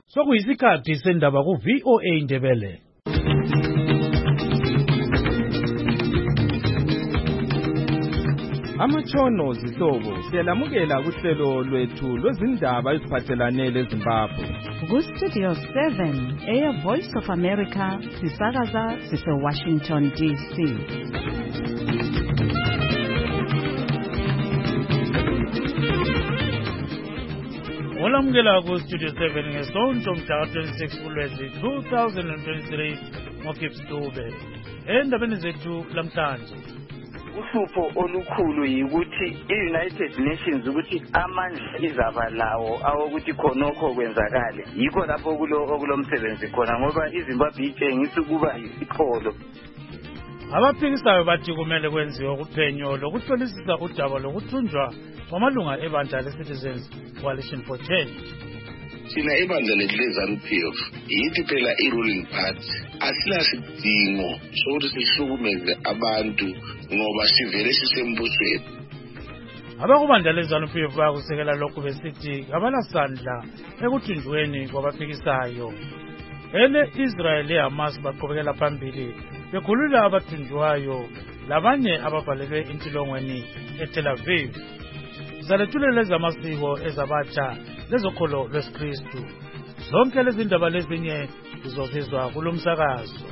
Sokuyisikhathi sendaba ku VOA Ndebele. Amatshono zihlobo siyalamukela kuhlelo lwethu lwezindaba eziphathelane leZimbabwe. Ku-Studio 7, Air Voice of America, sisakaza sise-Washington, D.C. Olamukela ku-Studio 7 ngesonto mhla 26 kuLwezi 2023 ngoGibbs Dube. Endabeni zethu lamhlanje. Uhlupho olukhulu yikuthi i-United Nations ukuthi amandla izaba lawo awokuthi khonokho kwenzakale. Yikho lapho okulomsebenzi khona ngoba iZimbabwe itshengisa ukuba yisiqholo. Abaphikisayo bathi kumele kwenziwe uphenyo lokuhlolisisa udaba lokuthunjwa kwamalunga ebandla le-Citizens Coalition for Change. Sina ibandla le-ZANU-PF yithi phela i-ruling party asilasidingo sokuthi sihlukumeze abantu ngoba sivele sisembusweni. Abakubandla le-ZANU-PF bayakusekela lokhu besithi kabalasandla ekuthunjweni kwabaphikisayo. Israel le-Hamas baqhubekela phambili bekhulula abathunjwayo labanye abavalelwe intilongweni eTel Aviv. Zalethulela ezamasiko ezabatsha lezokholo lwesikristu. Zonke lezi ndaba lezinye zizozizwa kulo msakazo.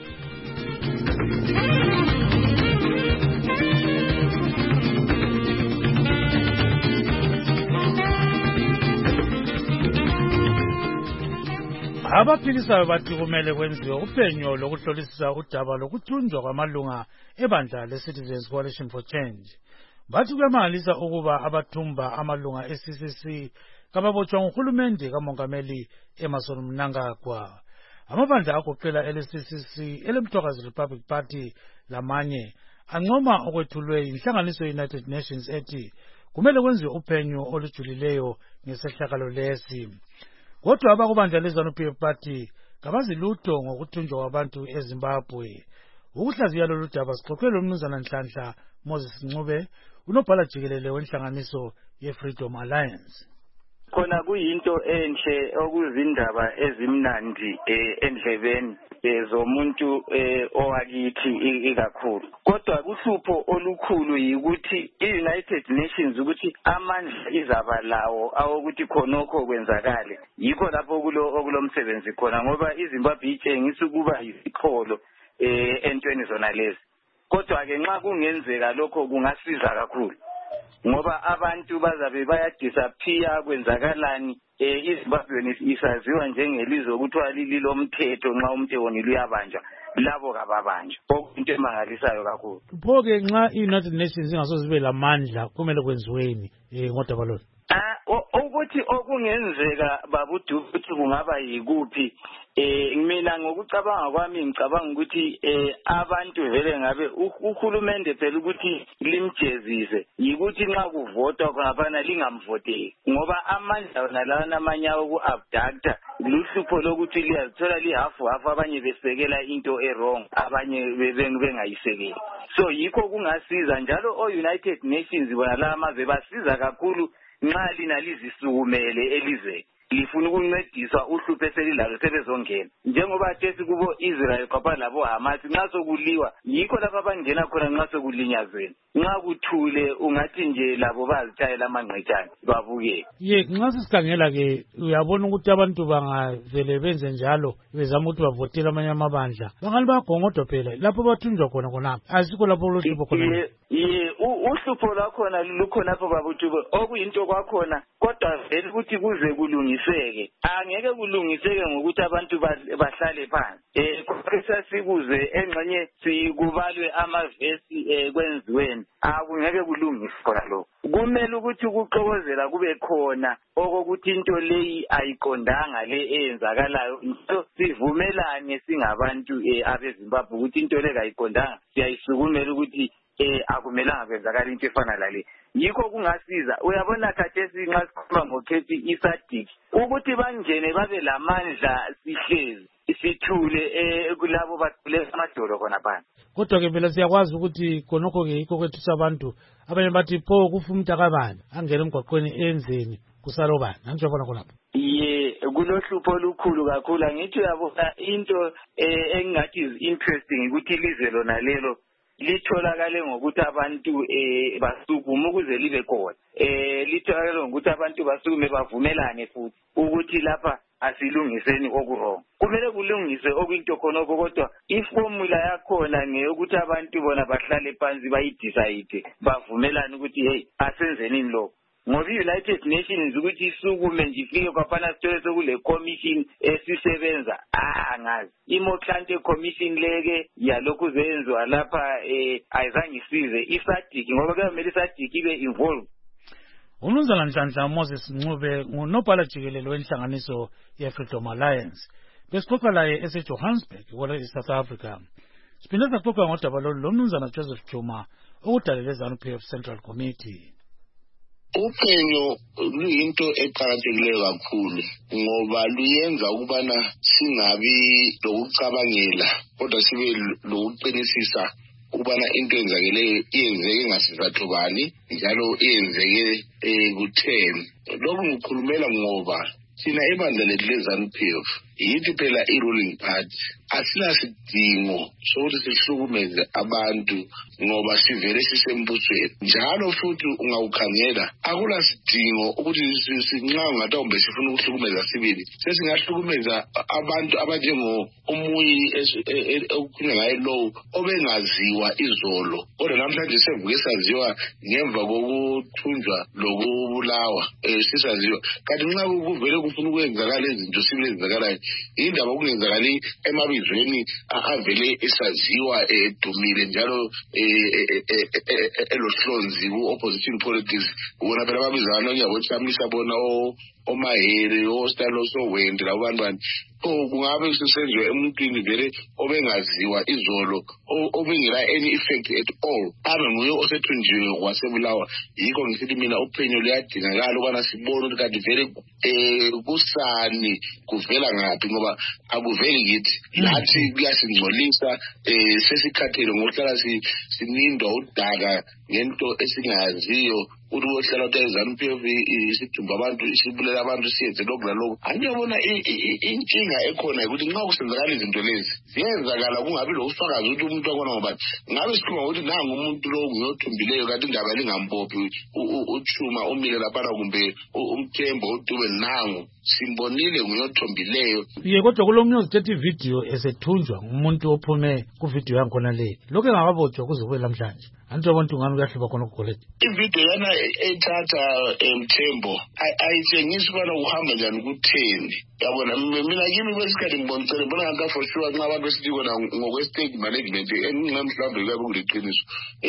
Abaphikisayo bathi kumele kwenziwe uphenyo lokuhlolisisa udaba lokuthunjwa kwamalunga ebandla le-Citizens Coalition for Change. Bathi kwemangalisa ukuba abathumba amalunga e-CCC kababotshwa nguhulumende kamongameli Emmerson Mnangagwa. Amabandla agoqela ele-CCC, ele-Mthwakazi Republic Party lamanye ancoma okwethulwe inhlanganiso ye-United Nations ethi kumele kwenziwe uphenyo olujulileyo ngesehlakalo lesi. Kodwa abakubandla le-ZANU-PF bathi kabazilutho ngokuthunjwa kwabantu eZimbabwe. Ukuhlaziya lolu daba sixoxwe loMnumzana Nhlanhla Moses Ncube, unobhala jikelele wenhlanganiso ye-Freedom Alliance. Khona kuyinto enhle okuzindaba ezimnandi endlebeni zomuntu owakithi ikakhulu. Kodwa kuhlupho olukhulu yikuthi i-United Nations ukuthi amandla izaba lawo awokuthi khonokho kwenzakale. Yikho lapho okulomsebenzi khona ngoba iZimbabwe itshengisa ukuba yisiqholo entweni zona lezi. Kodwa ke nxa kungenzeka lokho kungasiza kakhulu. Ngoba abantu bazabe bayadisappear kwenzakalani iZimbabwe isaziwa njengelizwe ukuthiwa lilomthetho nxa umuntu wonile uyabanjwa labo kababanjwa into emangalisayo kakhulu. Pho-ke nxa i-United Nations ingasozibe lamandla kumele kwenziweni ngodaba lolu? Ukuthi okungenzeka babudu ukuthi kungaba yikuphi mina ngokucabanga kwami ngicabanga ukuthi abantu vele ngabe uhulumende phela ukuthi limjezise yikuthi nxa kuvotwa khona lingamvoteli ngoba amandla wona lawa amanye oku-abducta luhlupho lokuthi liyazithola lihafu abanye besekela into wrong abanye bengayisekeli. So yikho kungasiza njalo o-United Nations bona la amazwe basiza kakhulu nxa lina lizisukumele elizweni lifuna ukuncediswa uhlupho eselilalo sebezongena njengoba thesi kubo Israel kwaba labo Hamas nxa sokuliwa yikho lapha bangena khona nxa sokulinyazweni nxa kuthule ungathi nje labo bazitshayela amangqetshane babuke nxa sisikhangela ke uyabona ukuthi abantu bangavele benze njalo bezama ukuthi bavotele amanye amabandla bangali bagongodwa phela lapho bathunjwa khona khonapho asikho lapho uhlupho khona uhlupho lwakhona lukhonapho babuthube okuyinto kwakhona kodwa vele ukuthi kuze kulungiseke angeke kulungiseke ngokuthi abantu bahlale phansi kodwa sikuze engxenye sikubalwe amavesi kwenziweni akungeke kulungise khona lokho kumele ukuthi ukuxokozela kube khona okokuthi into leyi ayiqondanga le eyenzakalayo so sivumelane singabantu abeZimbabwe ukuthi into le kayiqondanga siyayisukumela ukuthi akumelanga kwenzakala into efana lale yikho kungasiza uyabona khathesi nxa sikhuluma ngokhethi iSADC ukuthi bangene babe lamandla sihlezi sithule kulabo bathule amadolo khona phansi. Kodwa ke phela siyakwazi ukuthi khonokho ke yikho kwethisa abantu abanye bathi pho kufa umuntu akabani angena emgwaqweni enzeni kusalobani anjobona khonapho. kulohlupho olukhulu kakhulu. Angithi uyabona into engingathi is interesting ukuthi ilizwe lona lelo litholakale ngokuthi abantu basukuma ukuze libe khona. Litholakale ngokuthi abantu basukume bavumelane futhi ukuthi lapha asilungiseni okurong. Kumele kulungiswe okuyinto khonoko, kodwa iformula yakhona ngeyokuthi abantu bona bahlale phansi bayidecide bavumelane ukuthi hey asenzeni lo. Ngoba i-United Nations ukuthi isukume nje ifike kwafana sithole sokule commission esisebenza angazi imohlante commission leke yalokhu zenziwa lapha ayizange isize isadiki ngoba kumele isadiki ibe involved. Umnumzana Nhlanhla Moses Ncube ngunobhala jikelele wenhlanganiso ye-Freedom Alliance. Besixoxa laye eseJohannesburg South Africa. Siphinde saxoxa ngodaba lo Mnumzana Joseph Chuma okudalele ZANU-PF Central Committee. Uphenyo luyinto eqhakathekileyo kakhulu ngoba luyenza ukubana singabi lokucabangela kodwa sibe lokuqinisisa ukubana into enzakeleyo iyenzeke ngasizathu bani njalo iyenzeke kutheni. Lokhu ngikhulumela ngoba thina ebandla lethu leZANU-PF yithi phela i-ruling party asilasidingo sokuthi sihlukumeze abantu ngoba sivele sisembusweni. Njalo futhi ungawukhangela akulasidingo ukuthi sinxa ungathombe sifuna ukuhlukumeza sibili sesingahlukumeza abantu abanjengo umuyi okukhulunywa ngaye lo obengaziwa izolo kodwa namhlanje sevuke saziwa ngemva kokuthunjwa lokubulawa sisaziwa. Kanti nxa kuvele kufuna ukwenzakala izinto sibili ezenzakalayo indaba okungenzakali emabizweni avele esaziwa edumile njalo elohlonzi ku-opposition politics. Ubona phela babizana onyabothamisa bona omahere ostalo sowende labantu bani kungabe kusenziwe emuntwini vele obengaziwa izolo obengela any effect at all abe nguye osethunjiwe wasebulawa. Yikho ngisithi mina uphenyo luyadingakala ukubana sibone ukuthi kanti vele kusani kuvela ngaphi ngoba akuveli kithi lathi kuyasingcolisa sesikhathele ngokuhlala sinindwa udaka ngento esingaziyo ukuthi wohlala uTZANU-PF isidumba abantu isibulela abantu siyenze lokhu lalokhu. Angiyabona inkinga ekhona ukuthi nxa kusenzakala izinto lezi ziyenzakala kungabi lofakazi ukuthi umuntu wakhona ngoba ngabe sikhuluma ukuthi nangu umuntu lo ngiyothumbeleyo kanti indaba lingambophi uChuma umile laphana kumbe uMthembo uDube nangu simbonile ngiyothumbeleyo. Kodwa kulomnyozi ethi video esethunjwa ngumuntu ophume kuvideo yankhona le lokho engakabotshwa kuze kube namhlanje. Antu abantu ngani kuyahluba khona ukugolede. Ivideo yana ethatha Mthembo ayitshengisi ubana uhamba njani kutheni. Yabona mina kimi kwesikhathi ngibonile bona ngaka for sure nxa abantu besithi kona ngokwe-state management mhlawumbe kuyabe kuliqiniso.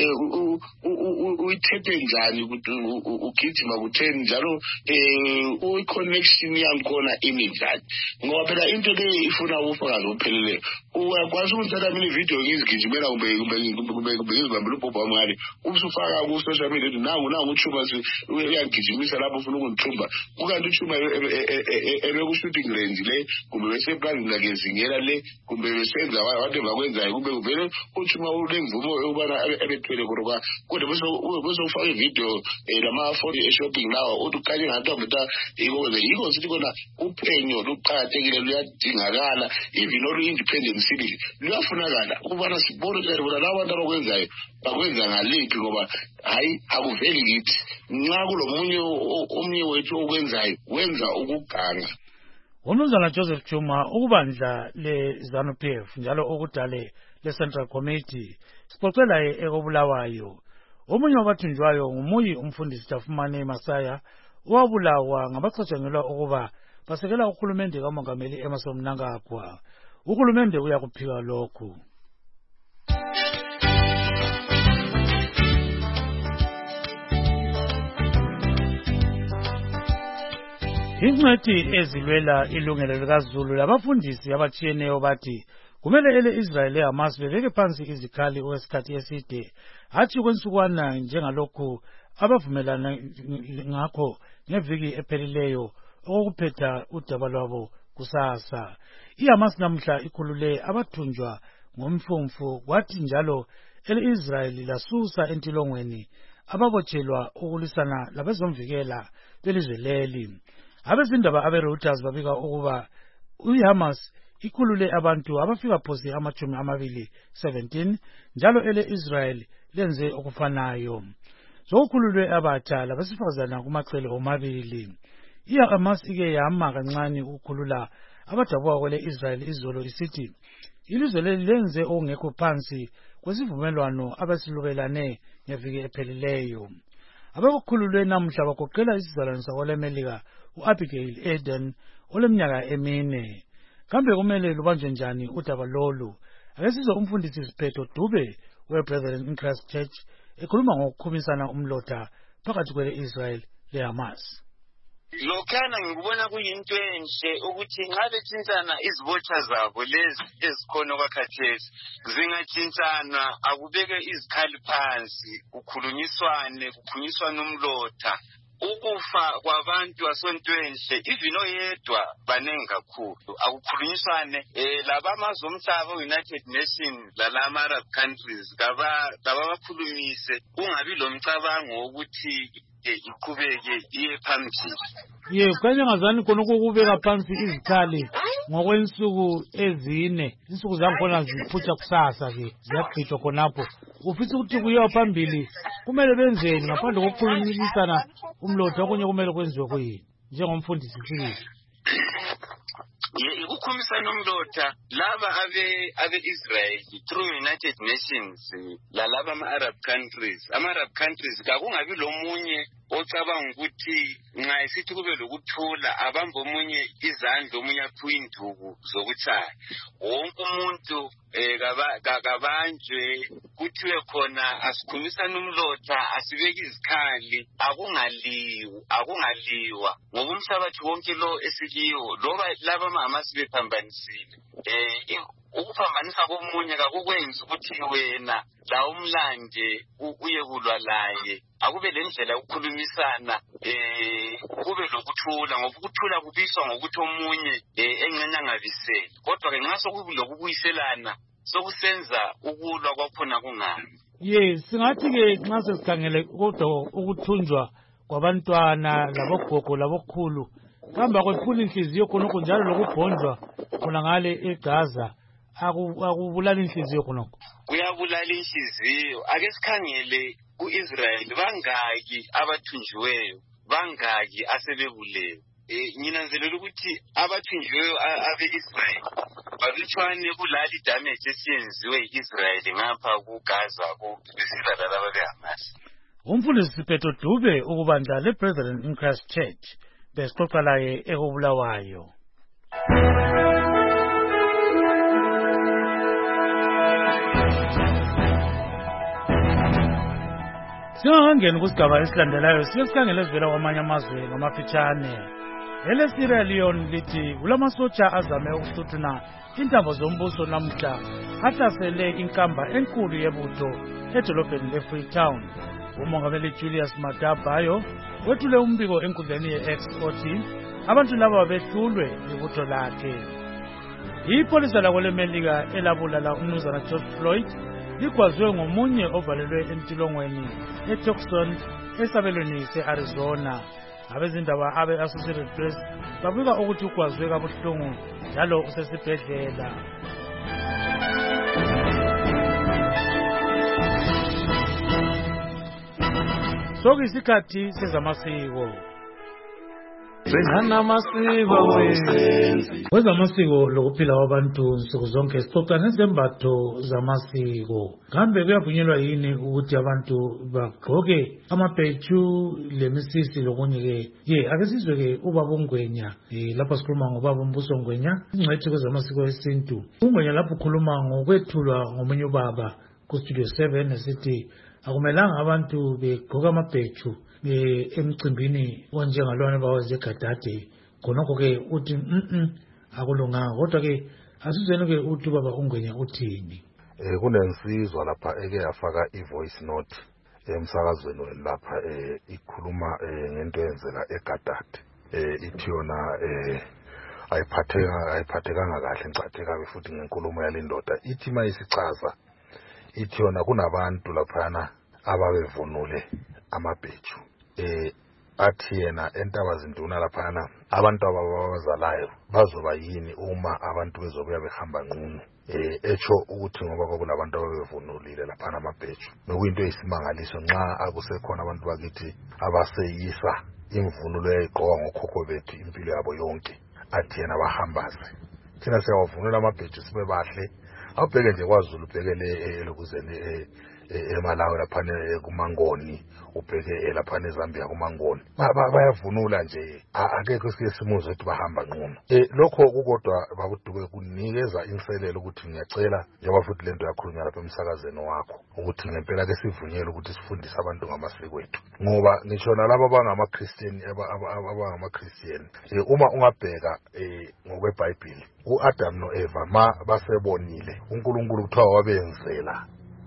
Uyithethe njani ukuthi ugijima kutheni njalo uyi-connection yankhona iminjani ngoba phela into le ifuna ubufakazi obupheleleyo. Uyakwazi ukuthatha mina ivideo ngizigijimela kumbe ngizibambela ubhobha wami ubusufaka ku-social media ukuthi nangu uChuma uyagijimisa lapho ufuna ukungithumba kukanti uChuma ebeku-shooting range le kumbe beseplazini lakhe zingela le kumbe besenza whatever kwenzayo kumbe kuvele uChuma ulemvumo yokubana ebethwele khona kodwa bese ufaka ivideo lama-phone e-shopping lawa uthi ukanye ngathombe yikho sithi kona uphenyo luqakathekile luyadingakala even olu-independent civil luyafunakala ukubana sibone ukuthi bona labo bantu abakwenzayo bakwenza ngaliphi ngoba hayi akuveli kithi nxa kulomunye wethu okwenzayo wenza ukuganga. Umnumzana Joseph Chuma ukubandla le-ZANU-PF njalo okudale le-Central Committee sixoxe laye ekobulawayo. Omunye wabathunjwayo ngumuyi umfundisi Tafumane Masaya owabulawa ngabacatshangelwa ukuba basekela uhulumende kaMongameli Emmerson Mnangagwa. Uhulumende uyakuphika lokhu. Ingcwethi ezilwela ilungelo likaZulu labafundisi abatshiyeneyo bathi kumele ele-Israel leHamas bebeke phansi izikhali okwesikhathi eside hatshi kwensukwana njengalokhu abavumelana ngakho ngeviki ephelileyo okuphetha udaba lwabo kusasa. IHamas namhla ikhulule abathunjwa ngomfumfu kwathi njalo ele-Israel lasusa entilongweni ababotshelwa ukulwisana labezomvikela belizwe leli. Abezindaba abe-Reuters babika ukuba iHamas ikhulule abantu abafika phose 17 njalo ele-Israel lenze okufanayo. Sokukhululwe abatsha labesifazana kumacele omabili. iHamas ike yama kancane ukukhulula abadabuka kwele-Israel izolo isithi ilizwe leli lenze okungekho phansi kwesivumelwano abesilubelane ngeviki ephelileyo. Abakukhululwe namhla bagoqela isizalwane sakwa-Melika u-Abigail Eden oleminyaka 4. Kambe kumele lubanjwe njani udaba lolu? Ake sizwe umfundisi Siphetho Dube we-Brethren in Christ Church ekhuluma ngokukhumisana umlotha phakathi kwele-Israel le-Hamas. Lokhana ngikubona kuyinto enhle ukuthi nxa betshintshana izibotsha zabo lezi ezikhona kwakhathesi zingatshintshana akubeke izikhali phansi kukhulunyiswane umlotha. Ukufa kwabantu asonto enhle ivino yedwa banengi kakhulu akukhulunyiswane labamazwe omhlaba United Nations lalama Arab countries kabakhulumise kungabi lomcabango wokuthi iqhubeke iye phambili. Kanye ngazani khona ukubeka phansi izikhali ngokwensuku 4 insuku zakhona ziphutsha kusasa ke ziyaqhitshwa khonapho. Ufisa ukuthi kuyiwa phambili kumele benzeni ngaphandle kokukhulumisana umlotha okunye kumele kwenziwe kuyini njengomfundisi Siphetho? Ukukhumisana umlotha laba abe-Israel through United Nations lalaba ama-Arab countries kakungabi lomunye ocabanga ukuthi nxa isithi kube lokuthula abambe omunye izandla omunye aphiwe induku zokuthaya. Wonke umuntu kabanjwe kuthiwe khona asikhumisane umlotha asibeke izikhali akungaliwa ngoba umhlabathi wonke lo esikiwo loba laba ama-Hamas bephambanisile ukuphambanisa komunye kakukwenzi ukuthi wena la umlande uye kulwa laye. Akube lendlela yokukhulumisana kube lokuthula ngoba ukuthula kubiswa ngokuthi omunye engcene angabiseli. Kodwa ke nxa sokulokubuyiselana sokusenza ukulwa kwakhona kungabi. Singathi ke nxa sesikhangele kodwa ukuthunjwa kwabantwana labogogo labokhulu kamba kwephula inhliziyo khonokho njalo lokubhonjwa khona ngale eGaza akubulala inhliziyo khonokho. Kuyabulala inhliziyo. Ake sikhangele ku-Israel bangaki abathunjiweyo bangaki asebebulewe. Nginanzelela ukuthi abathunjiweyo abe-Israel balutshwane kulali damage esiyenziwe yi-Israel ngapha kuGaza besizana laba beHamas. Umfundisi Siphetho Dube ukubandla le-Brethren in Christ Church besixoxa laye ekubulawayo. Singangeni kusigaba esilandelayo sikhangele ezivela kwamanye amazwe ngamafitshane. EleSierra Leone lithi kulamasotsha azame ukuhluthuna intambo zombuso namhla ahlasele inkamba enkulu yebutho edolobheni leFreetown. Umongameli Julius Maada Bio wethule umbiko enkundleni ye-X othi abantu laba behlulwe libutho lakhe. Ipolisa lakwelemelika elabulala umnumzana George Floyd ligwazwe ngomunye ovalelwe emtilongweni eTucson esabelweni se-Arizona. Abezindaba abe-Associated Press babika ukuthi ugwazwe kabuhlungu njalo usesibhedlela. Sokuyisikhathi sezamasiko. Kwezamasiko lokuphila kwabantu nsuku zonke sixoxa ngezembatho zamasiko. Kambe kuyavunyelwa yini ukuthi abantu bagqoke amabheju lemisisi lokunye ke? Ake sizwe ke ubaba uNgwenya lapha sikhuluma ngobaba uMbuso Ngwenya, ingcwethi kwezamasiko esintu. uNgwenya lapho ukhuluma ngokwethulwa ngomunye ubaba ku Studio 7 esithi akumelanga abantu begqoka amabheju emcimbini onjengalwana bawazegadade. Khonokho ke uthi akulunganga. Kodwa ke asizweni ke uthi baba uNgwenya uthini? Kunensizwa lapha eke yafaka ivoice note emsakazweni lapha ikhuluma ngento yenzeka egadade. Ithi yona ayiphathekanga kahle ngicathe futhi ngenkulumo yalendoda. Ithi mayisichaza ithi yona kunabantu laphana ababevunule amabheju. athi yena eNtabazinduna laphana abantu ababazalayo bazoba yini uma abantu bezobuya behamba nqunu. Etsho ukuthi ngoba kwakulabantu ababevunulile laphana amabheju. Bekuyinto eyisimangaliso nxa akusekhona abantu bakithi abaseyisa imvunulo eyayigqokwa ngokhokho bethu impilo yabo yonke. Athi yena bahambaze. Thina siyawavunula amabheju sibe bahle. Awubheke nje kwaZulu, ubhekele lokuzeni eMalawi laphana kuMangoni, ubheke laphana eZambia kuMangoni. Bayavunula nje, akekho siye simuzwe ukuthi bahamba nqunu. Lokho kukodwa babuDube kunikeza inselelo ukuthi ngiyacela njengoba futhi lento yakhulunywa lapha emsakazweni wakho ukuthi ngempela ke sivunyelwe ukuthi sifundise abantu ngamasiko ethu. Ngoba ngisho nalabo abangamaKristian uma ungabheka ngokweBhayibheli uAdam noEva basebonile uNkulunkulu kuthiwa wabenzela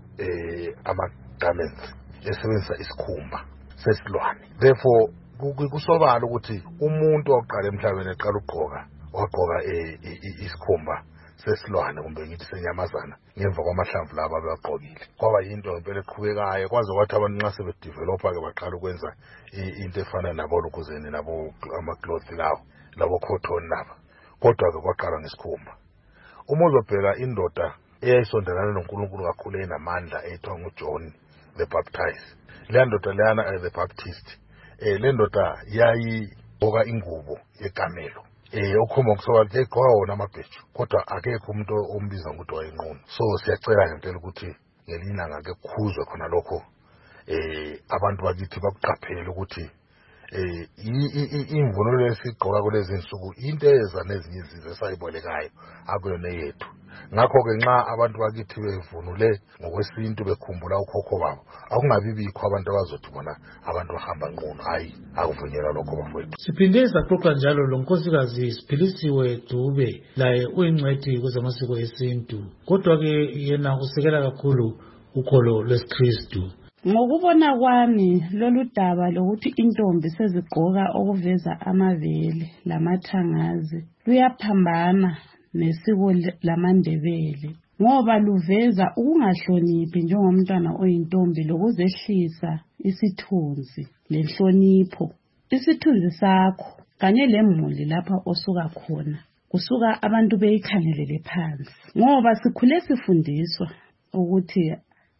ama-garments esebenzisa isikhumba sesilwane. Therefore kusobala ukuthi umuntu oqala emhlabeni eqala wagqoka isikhumba sesilwane kumbe ngithi senyamazana ngemva kwamahlamvu laba abagqokile. Kwaba yinto ngempela eqhubekayo kwaze kwathi abantu nxa sebedevelopa ke baqala ukwenza into efana nabo lokuzeni nabo ama-cloth lawo labo cotton laba. Kodwa ke kwaqala ngesikhumba. Uma uzobheka indoda eyayisondelana noNkulunkulu kakhulu enamandla ethiwa nguJohn the Baptist, le ndoda leyana the Baptist, le ndoda yayigqoka ingubo yekamelo. Ukhomba ukuthi yayigqoka wona amabheju kodwa akekho umuntu ombiza ukuthi wayinqunu. So siyacela ngempela ukuthi ngelinye ilanga ke kukhuzwe khona lokho, abantu bakithi bakuqaphele ukuthi imvunulo esigqoka kulezi insuku into eza nezinye izizwe esayibolekayo akuyona yethu. Ngakho-ke nxa abantu bakithi bevunule ngokwesintu bekhumbula ukhokho babo, akungabibikho abantu abazothi bona abantu bahamba nqunu. Hayi, akuvunyelwa lokho bafowethu. Siphinde saxoxa njalo lo nkosikazi Siphilisiwe Dube, laye uyingcwethi kwezamasiko esintu, kodwa-ke yena usekela kakhulu ukholo lwesiKristu. Ngokubona kwami lolu daba lokuthi intombi sezigqoka okuveza amabele lamathangazi luyaphambana nesiko lamaNdebele, ngoba luveza ukungahloniphi njengomntwana oyintombi lokuzehlisa isithunzi lenhlonipho. Isithunzi sakho kanye lemuli lapha osuka khona kusuka abantu beyikhangelele phansi, ngoba sikhule sifundiswa ukuthi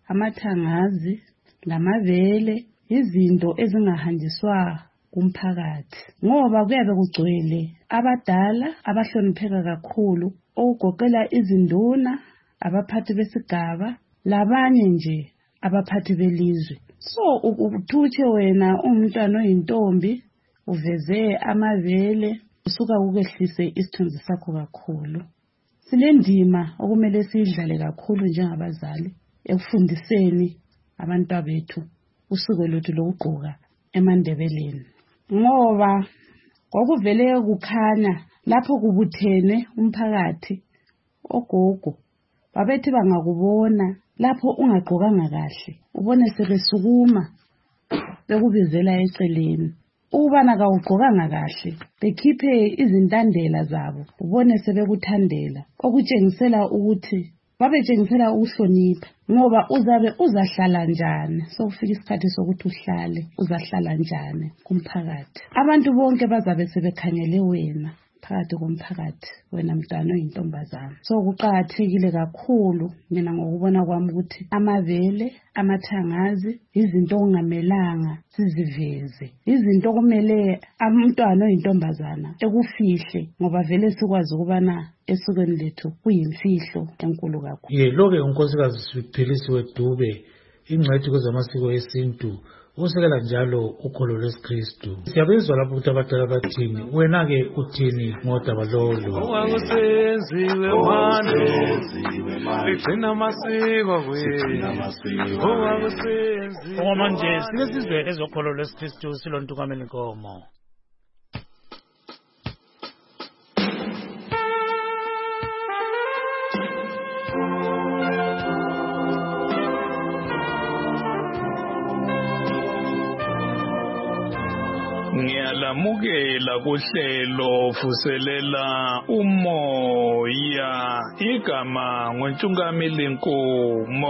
amathangazi lamabele izinto ezingahanjiswa kumphakathi, ngoba kuyabe kugcwele abadala abahlonipheka kakhulu okugoqela izinduna, abaphathi besigaba labanye nje abaphathi belizwe. So uthutshe wena umntwana oyintombi uveze amabele usuka ukwehlise isithunzi sakho kakhulu. Silendima okumele siyidlale kakhulu njengabazali ekufundiseni abantu bethu usuku lwethu lokugqoka emaNdebeleni, ngoba kwakuvele kukhanya lapho kubuthene umphakathi. Ogogo babethi bangakubona lapho ungagqokanga kahle ubone sebesukuma bekubizela eceleni. Ukubana kawugqokanga kahle bekhiphe izintandela zabo ubone sebekuthandela, okutshengisela ukuthi babetshengisela ukuhlonipha, ngoba uzabe uzahlala njani sokufika isikhathi sokuthi uhlale uzahlala njani kumphakathi. Abantu bonke bazabe sebekhangele wena phakathi komphakathi, wena mntwana oyintombazana. So kuqakathekile kakhulu mina ngokubona kwami ukuthi amabele, amathangazi izinto okungamelanga siziveze, izinto okumele umntwana oyintombazana ekufihle, ngoba vele sikwazi ukubana esukeni lethu kuyimfihlo enkulu kakhulu. Lo-ke unkosikazi Siphilisiwe Dube, ingcwethi kwezamasiko esintu, usekela njalo ukholo lwesiKristu. Siyabezwa lapho ukuthi abadala bathini, wena-ke uthini ngodaba lolu? Okwakusenziwe manje ligcina amasiko kwethu. Okwamanje sike sizwe ezokholo lwesiKristu silontukamela inkomo. Ngiyalamukela kuhlelo vuselela umoya, igama ngoNtungameli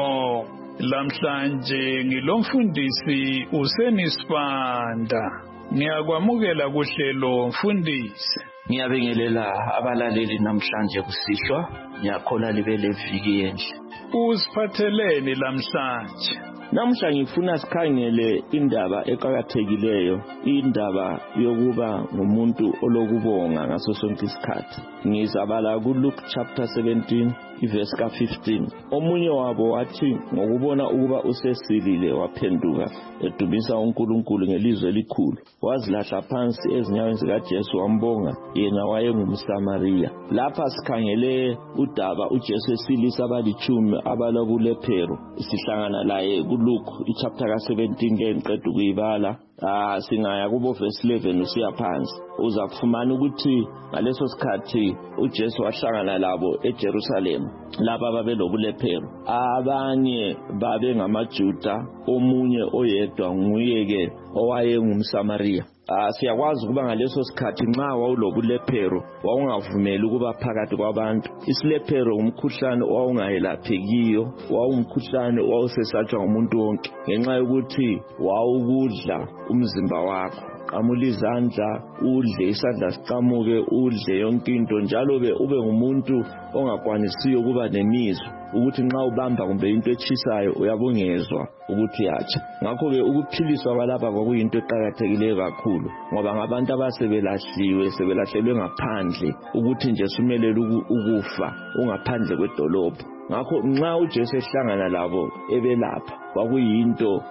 Nkomo. Lamhlanje ngilomfundisi uSenisibanda. Ngiyakwamukela kuhlelo mfundisi. Ngiyabingelela abalaleli namhlanje kusihlwa. Ngiyakhola libe leviki enhle. Usiphatheleni lamhlanje? Namhla ngifuna sikhangele indaba eqhakathekileyo, indaba yokuba ngumuntu olokubonga ngaso sonke isikhathi. Ngizabala kuLuke chapter 17 verse ka 15. Omunye wabo wathi ngokubona ukuba usesilile waphenduka edumisa uNkulunkulu ngelizwi elikhulu. Wazilahla phansi ezinyaweni zikaJesu wambonga, yena wayengumSamariya. Lapha sikhangele udaba uJesu esilisa abalitshumi abalobulephero. Sihlangana laye kuLuke chapter ka 17 ngiqeda ukuyibala. Singaya kubo verse 11 usiya phansi. Uzakufumana ukuthi ngaleso sikhathi uJesu wahlangana labo eJerusalem, laba babelobulephero. Abanye babe ngamaJuda, omunye oyedwa nguyeke owayengumSamariya. Siyakwazi ukuba ngaleso sikhathi nxa wawulobulephero wawungavumeli ukuba phakathi kwabantu. Isilephero umkhuhlane owawungayelaphekiyo, wawumkhuhlane owawusesatshwa ngumuntu wonke ngenxa yokuthi wawukudla umzimba wakho. Qamula izandla, udle isandla siqamuke, udle yonke into, njalo ube ngumuntu ongakwanisiyo ukuba nemizwa ukuthi nxa ubamba kumbe into echisayo uyabongezwa ukuthi yatsha. Ngakho-ke ukuphiliswa kwalapha kwakuyinto eqakathekileyo kakhulu, ngoba ngabantu sebelahlelwe ngaphandle ukuthi nje sumelele ukufa ungaphandle kwedolobho. Ngakho nxa uJesu ehlangana labo ebelapha, kwakuyinto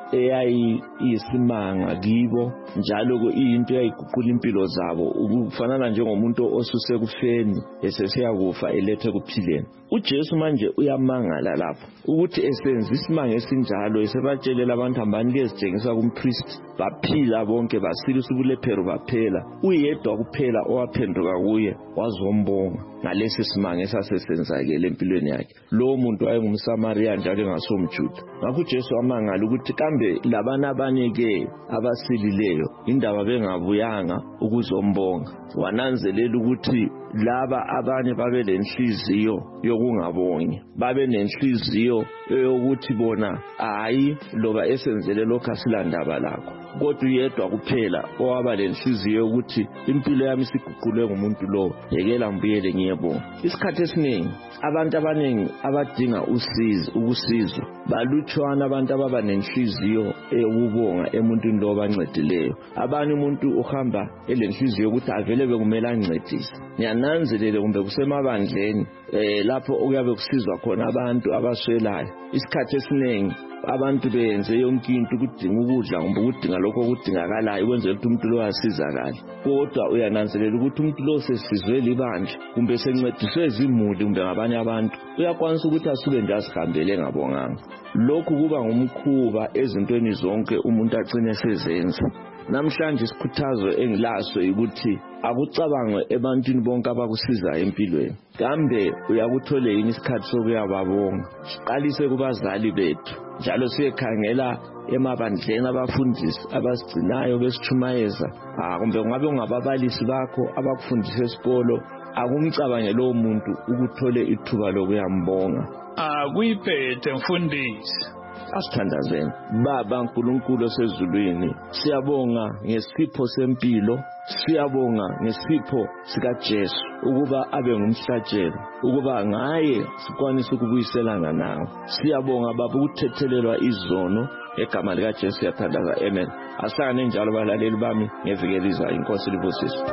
eyayisimanga kibo, njalo iyinto eyayiguqula impilo zabo, ukufanana njengomuntu osusekufeni esesiyakufa elethe kuphileni. uJesu manje uyamangala lapho ukuthi esenza isimanga esinjalo, esebatshelela abantu hambani liyezitshengisa kumpriest, baphila bonke, basilisa ubulephero baphela. Uyedwa kuphela owaphenduka kuye wazombonga ngalesi simanga esasesenzakele empilweni yakhe. Lo muntu wayengumSamariya njalo engasomJuda. Ngakho uJesu wamangala ukuthi kambe labana abanye-ke abasilileyo indaba bengabuyanga ukuzombonga. Wananzelela ukuthi laba abanye babe lenhliziyo yokungabongi, babe nenhliziyo yokuthi bona hayi loba esenzele lokho asilandaba lakho, kodwa uyedwa kuphela owaba lenhliziyo yokuthi impilo yami siguqulwe ngumuntu lo, yekela ngibuyele ngiyebonga. Isikhathi esiningi abantu abaningi abadinga ukusizwa balutshwana abantu ababa nenhliziyo eyokubonga emuntwini lo bancedileyo. Abanye umuntu uhamba elenhliziyo ukuthi avele bekumele ancedise. Ngiyananzelela kumbe kusemabandleni lapho okuyabe kusizwa khona abantu abaswelayo, isikhathi esiningi abantu benze yonke into ukudinga ukudla kumbe ukudinga lokho okudingakalayo ukwenzela ukuthi umuntu lo asizakale. Kodwa uyananzelela ukuthi umuntu lo sesizwe libandla kumbe sencediswe izimuli kumbe ngabanye abantu, uyakwanisa ukuthi asuke nje asihambele ngabonganga. Lokhu kuba ngumkhuba ezintweni zonke umuntu agcine sezenza. Namhlanje isikhuthazo engilaso ukuthi akucabangwe ebantwini bonke abakusiza empilweni. Kambe uyakuthola yini isikhathi sokuyababonga? Siqalise kubazali bethu, njalo siyekhangela emabandleni abafundisi abasigcinayo besithumayeza, kumbe kungabe ungababalisi bakho abakufundisa esikolo. Akumcabange lowo muntu ukuthole ithuba lokuyambonga. Akuyiphethe mfundisi. Asithandazeni. Baba nkulunkulu osezulwini, siyabonga ngesipho sempilo, siyabonga ngesipho sikaJesu ukuba abe ngumhlatshelo, ukuba ngaye sikwanisa ukubuyiselana nawe. Siyabonga baba ukuthethelelwa izono egama likaJesu siyathandaza. Amen. Ahlangane njalo balaleli bami ngevikeliza. Inkosi libusise.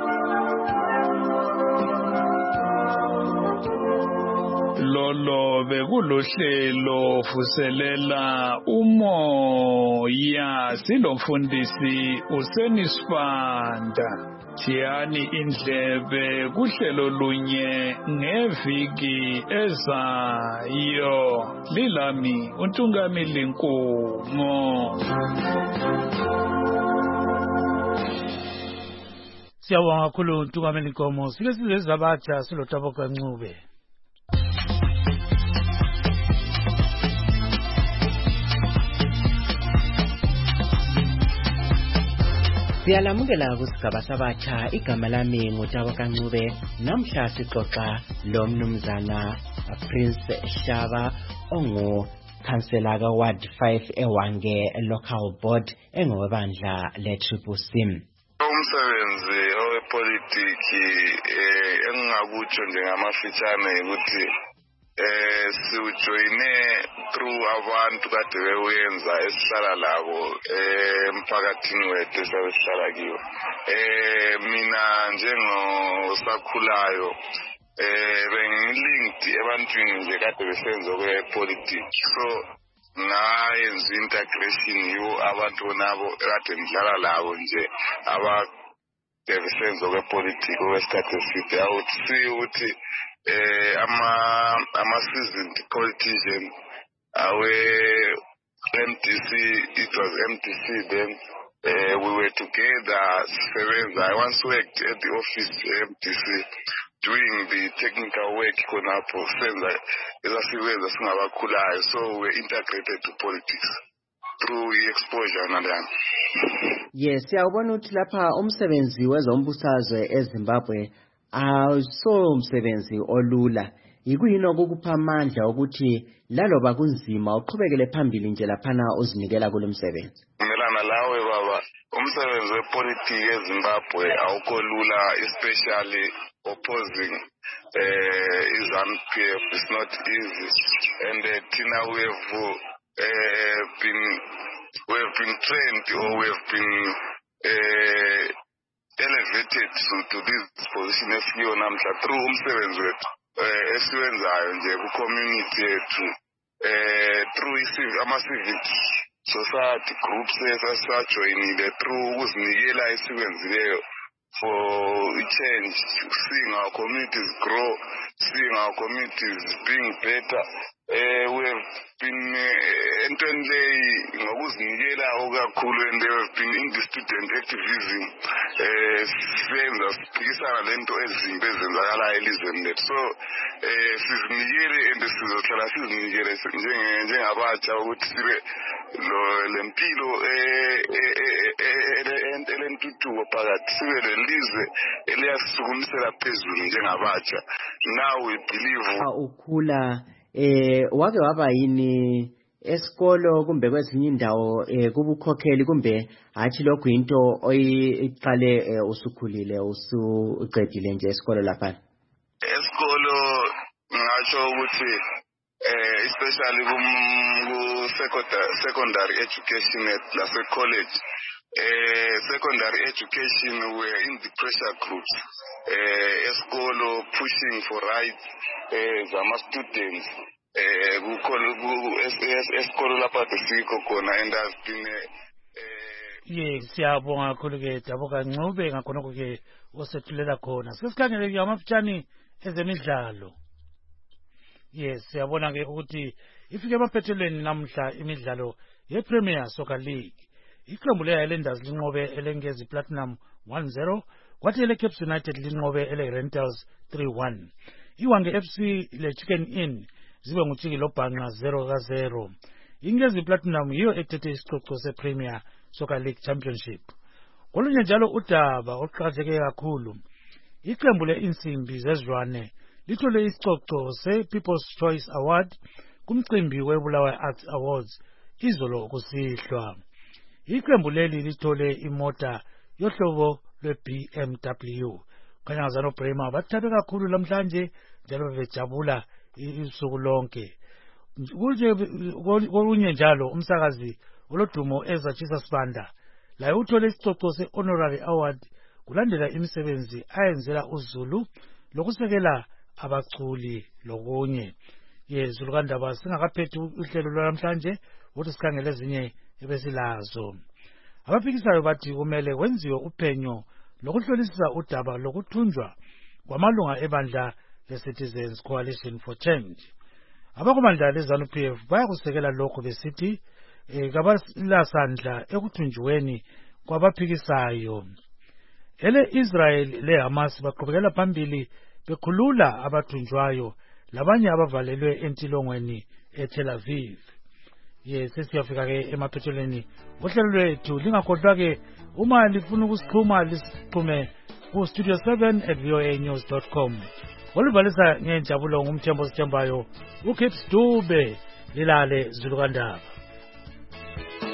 Lolo bekulohlelo vuselela umoya, silomfundisi uSenisfanda. Thiyani indlebe kuhlelo lunye ngeviki ezayo. Lilami uNtungamili Nkungo. Siyabonga kakhulu uNtungamili Nkomo. Sike sizwe abatsha siloTaboka Ncube. Siyalamukela kusigaba sabatsha. Igama lami nguTaboka Ncube. Namhla sixoxa lo mnumzana Prince Shaba Councillor ka Ward 5 ewange local board engowebandla le-Triple C. Umsebenzi owepolitiki engingakutsho njengamafitshane ukuthi siujoyine through abantu kade bewenza esihlala labo emphakathini wethu esihlala kiwo. Mina njengosakhulayo bengilinked ebantwini nje kade besenza kwepolitiki, so ngayenza integration yiwo abantu nabo kade ngidlala labo nje abadevisenzo kwepolitiki kwesikhathi eside. I would see ukuthi ama-seasoned politician MDC, it was MDC then, we were together, sevenza. I once worked at the office MDC doing the technical work khonapho senza ezasebenza singabakhulayo, so we're integrated to politics through exposure nalana. Yes, siyabona ukuthi lapha umsebenzi wezombusazwe eZimbabwe awuso umsebenzi olula. Yikuyini okukupha amandla ukuthi laloba kunzima uqhubekele phambili nje laphana uzinikela kulomsebenzi? Melana lawe baba, umsebenzi wepolitiki eZimbabwe awukho lula, especially opposing ZANU-PF. It's not easy, and Tina, we have been trained, or we have been elevated to this position esiyo namhla through umsebenzi wethu esiwenzayo nje ku-community yethu, through ama-civic society groups esajoyinile, through ukuzinikela esikwenzileyo for change, seeing our communities grow, seeing our communities being better. We have been entweni leyi ngokuzinikela okakhulu, and they have been in the student activism, senza siphikisana lento ezimbi ezenzakalayo elizweni lethu. So sizinikele and sizohlala sizinikele njengabatsha ukuthi sibe lempilo elentuthuko phakathi, sibe lelizwe eliyasisukumisela phezulu njengabatsha. Now we believe ukhula wake waba yini esikolo kumbe kwezinye indawo kubukhokheli, kumbe hathi lokho into oyiqale usukhulile usuqedile nje esikolo lapha? Esikolo ngatsho ukuthi especially secondary education lase college, secondary education were in the pressure groups, esikolo pushing for rights zama students, esikolo lapha desikho khona, and has been siyabonga kakhulu ke Dabuka Ncube ngakhonoko ke osethulela khona. Sesikhangele ke amafitshane ezemidlalo. Yes, siyabona ke ukuthi ifike emaphethelweni namhla imidlalo ye-Premier Soccer League. Iqembu le-Highlanders linqobe elengezi Platinum 1-0, kwathi ele-Caps United linqobe ele-Rentals 3-1. Iwange FC le-Chicken Inn zibe nguTshiki Lobhanqa 0-0. Ingezi Platinum yiyo ethethe isicoco se-Premier Soccer League Championship. Kolunye njalo udaba oqhazeke kakhulu, iqembu le-Insimbi zezwane lithole isicoco se-People's Choice Award kumcimbi weBulawayo Arts Awards izolo kusihlwa. Iqembu leli lithole imota yohlobo lwe-BMW. Kanyazano Brema bathabe kakhulu lamhlanje njalo bejabula isuku lonke. Kolunye njalo umsakazi olodumo ezatshisa Sibanda laye uthole isicoco se-Honorary Award kulandela imisebenzi ayenzela uZulu lokusekela abaculi lokunye. Zulu kandaba singakaphethi uhlelo lwanamhlanje ukuthi sikhangele ezinye ebesilazo. Abaphikisayo bathi kumele kwenziwe uphenyo lokuhlolisisa udaba lokuthunjwa kwamalunga ebandla le-Citizens Coalition for Change. Abakumandla le-ZANU-PF bayakusekela lokho besithi kabalasandla ekuthunjweni kwabaphikisayo. Ele-Israel le-Hamas baqhubekela phambili bekhulula abathunjwayo labanye abavalelwe entilongweni eTel Aviv. Sesiyafika ke emaphethelweni ohlelo lwethu. Lingakhohlwa ke uma lifuna ukusixhuma lisixhume ku studio7@voanews.com. Olivalisa ngenjabulo ngumthembo sithembayo uKips Dube lilale Zulukandaba.